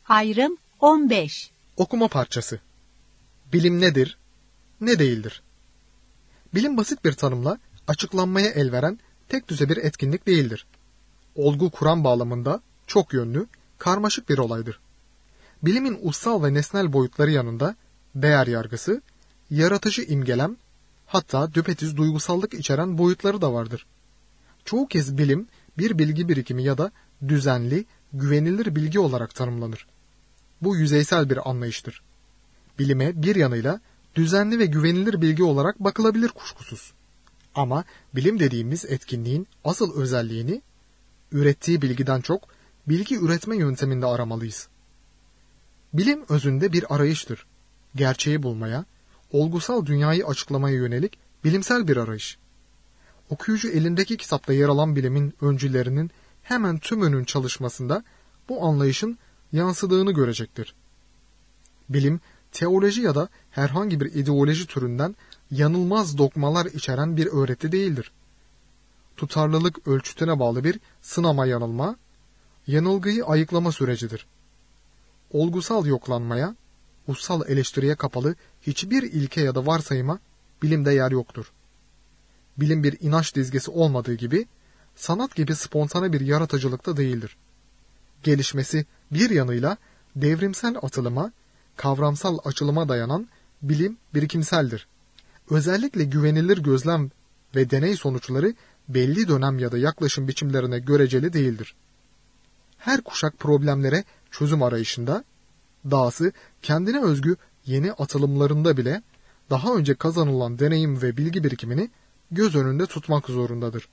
Ayrım 15. Okuma parçası. Bilim nedir, ne değildir? Bilim basit bir tanımla açıklanmaya elveren tek düze bir etkinlik değildir. Olgu kuram bağlamında çok yönlü, karmaşık bir olaydır. Bilimin ussal ve nesnel boyutları yanında değer yargısı, yaratıcı imgelem, hatta düpedüz duygusallık içeren boyutları da vardır. Çoğu kez bilim bir bilgi birikimi ya da düzenli, güvenilir bilgi olarak tanımlanır. Bu yüzeysel bir anlayıştır. Bilime bir yanıyla düzenli ve güvenilir bilgi olarak bakılabilir kuşkusuz. Ama bilim dediğimiz etkinliğin asıl özelliğini ürettiği bilgiden çok bilgi üretme yönteminde aramalıyız. Bilim özünde bir arayıştır. Gerçeği bulmaya, olgusal dünyayı açıklamaya yönelik bilimsel bir arayış. Okuyucu elindeki kitapta yer alan bilimin öncülerinin hemen tümünün çalışmasında bu anlayışın yansıdığını görecektir. Bilim, teoloji ya da herhangi bir ideoloji türünden yanılmaz dogmalar içeren bir öğreti değildir. Tutarlılık ölçütüne bağlı bir sınama yanılma, yanılgıyı ayıklama sürecidir. Olgusal yoklanmaya, ussal eleştiriye kapalı hiçbir ilke ya da varsayıma bilimde yer yoktur. Bilim bir inanç dizgesi olmadığı gibi, sanat gibi spontane bir yaratıcılıkta değildir. Gelişmesi bir yanıyla devrimsel atılıma, kavramsal açılıma dayanan bilim birikimseldir. Özellikle güvenilir gözlem ve deney sonuçları belli dönem ya da yaklaşım biçimlerine göreceli değildir. Her kuşak problemlere çözüm arayışında, dahası kendine özgü yeni atılımlarında bile daha önce kazanılan deneyim ve bilgi birikimini göz önünde tutmak zorundadır.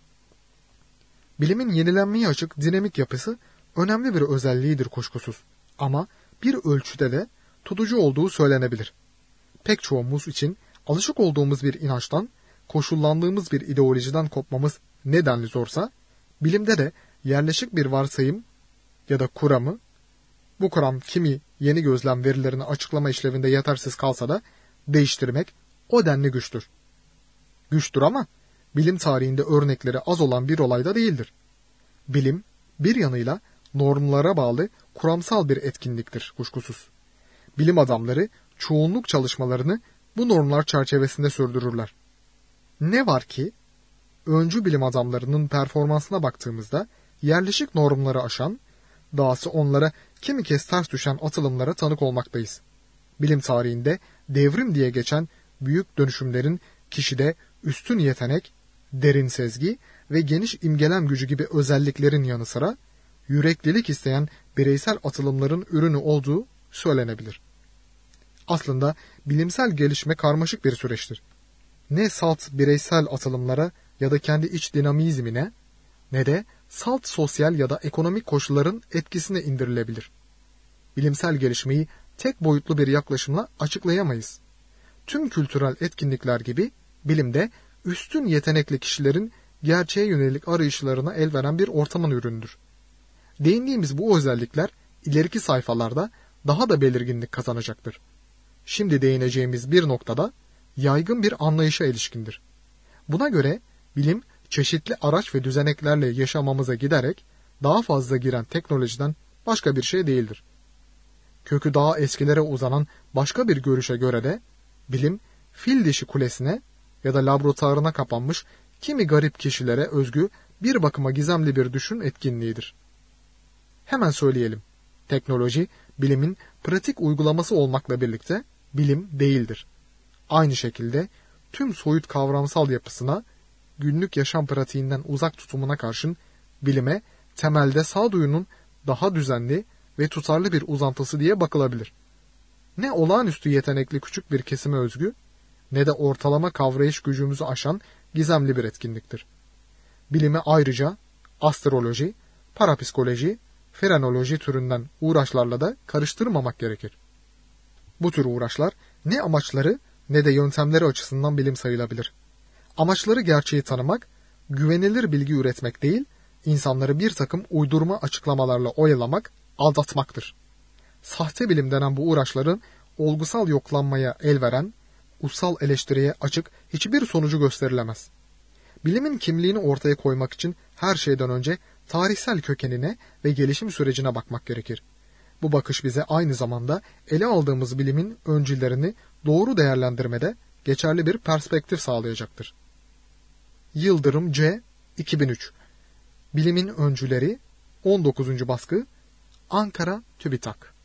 Bilimin yenilenmeye açık dinamik yapısı önemli bir özelliğidir kuşkusuz. Ama bir ölçüde de tutucu olduğu söylenebilir. Pek çoğumuz için alışık olduğumuz bir inançtan, koşullandığımız bir ideolojiden kopmamız nedenli zorsa, bilimde de yerleşik bir varsayım ya da kuramı, bu kuram kimi yeni gözlem verilerini açıklama işlevinde yetersiz kalsa da değiştirmek o denli güçtür. Güçtür ama bilim tarihinde örnekleri az olan bir olayda değildir. Bilim bir yanıyla normlara bağlı kuramsal bir etkinliktir kuşkusuz. Bilim adamları çoğunluk çalışmalarını bu normlar çerçevesinde sürdürürler. Ne var ki öncü bilim adamlarının performansına baktığımızda yerleşik normları aşan, dahası onlara kimi kez ters düşen atılımlara tanık olmaktayız. Bilim tarihinde devrim diye geçen büyük dönüşümlerin kişide üstün yetenek, derin sezgi ve geniş imgelem gücü gibi özelliklerin yanı sıra yüreklilik isteyen bireysel atılımların ürünü olduğu söylenebilir. Aslında bilimsel gelişme karmaşık bir süreçtir. Ne salt bireysel atılımlara ya da kendi iç dinamizmine, ne de salt sosyal ya da ekonomik koşulların etkisine indirilebilir. Bilimsel gelişmeyi tek boyutlu bir yaklaşımla açıklayamayız. Tüm kültürel etkinlikler gibi bilimde üstün yetenekli kişilerin gerçeğe yönelik arayışlarına el veren bir ortamın ürünüdür. Değindiğimiz bu özellikler ileriki sayfalarda daha da belirginlik kazanacaktır. Şimdi değineceğimiz bir noktada yaygın bir anlayışa ilişkindir. Buna göre bilim çeşitli araç ve düzeneklerle yaşamamıza giderek daha fazla giren teknolojiden başka bir şey değildir. Kökü daha eskilere uzanan başka bir görüşe göre de bilim fil dişi kulesine ya da laboratuvarına kapanmış kimi garip kişilere özgü bir bakıma gizemli bir düşün etkinliğidir. Hemen söyleyelim. Teknoloji, bilimin pratik uygulaması olmakla birlikte bilim değildir. Aynı şekilde tüm soyut kavramsal yapısına, günlük yaşam pratiğinden uzak tutumuna karşın bilime temelde sağduyunun daha düzenli ve tutarlı bir uzantısı diye bakılabilir. Ne olağanüstü yetenekli küçük bir kesime özgü, ne de ortalama kavrayış gücümüzü aşan gizemli bir etkinliktir. Bilime ayrıca astroloji, parapsikoloji, frenoloji türünden uğraşlarla da karıştırmamak gerekir. Bu tür uğraşlar ne amaçları ne de yöntemleri açısından bilim sayılabilir. Amaçları gerçeği tanımak, güvenilir bilgi üretmek değil, insanları bir takım uydurma açıklamalarla oyalamak, aldatmaktır. Sahte bilim denen bu uğraşların olgusal yoklanmaya el veren, ussal eleştiriye açık hiçbir sonucu gösterilemez. Bilimin kimliğini ortaya koymak için her şeyden önce tarihsel kökenine ve gelişim sürecine bakmak gerekir. Bu bakış bize aynı zamanda ele aldığımız bilimin öncüllerini doğru değerlendirmede geçerli bir perspektif sağlayacaktır. Yıldırım C. 2003 Bilimin Öncüleri 19. baskı Ankara TÜBİTAK